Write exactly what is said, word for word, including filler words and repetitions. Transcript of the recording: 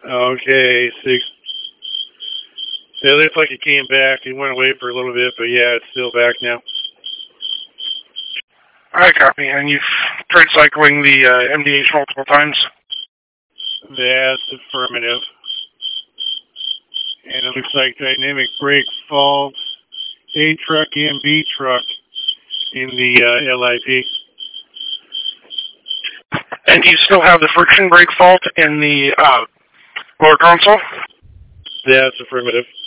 Okay, six. It looks like it came back. It went away for a little bit, but yeah, it's still back now. I copy. And you've tried cycling the uh, M D H multiple times? That's affirmative. And it looks like dynamic brake fault, A truck and B truck in the uh, L I P. And do you still have the friction brake fault in the uh, lower console? That's affirmative.